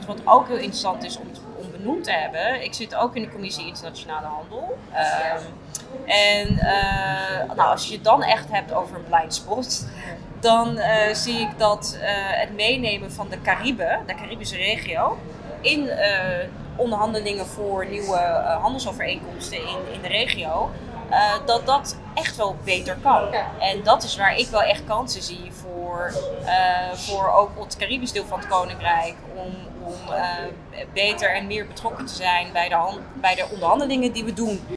wat ook heel interessant is om benoemd te hebben. Ik zit ook in de Commissie Internationale Handel. Als je het dan echt hebt over een blind spot, dan zie ik dat het meenemen van de Caribische regio, in onderhandelingen voor nieuwe handelsovereenkomsten in de regio, dat echt wel beter kan. En dat is waar ik wel echt kansen zie voor ook het Caribisch deel van het Koninkrijk, om beter en meer betrokken te zijn bij de onderhandelingen die we doen.